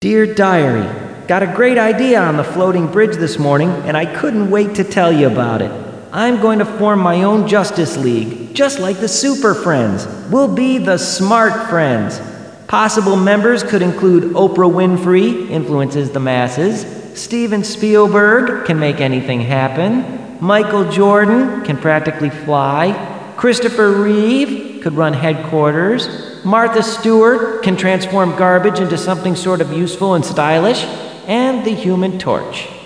Dear Diary, got a great idea on the floating bridge this morning, and I couldn't wait to tell you about it. I'm going to form my own Justice League, just like the Super Friends. We'll be the Smart Friends. Possible members could include Oprah Winfrey, influences the masses. Steven Spielberg can make anything happen. Michael Jordan can practically fly. Christopher Reeve could run headquarters. Martha Stewart can transform garbage into something sort of useful and stylish. And the Human Torch.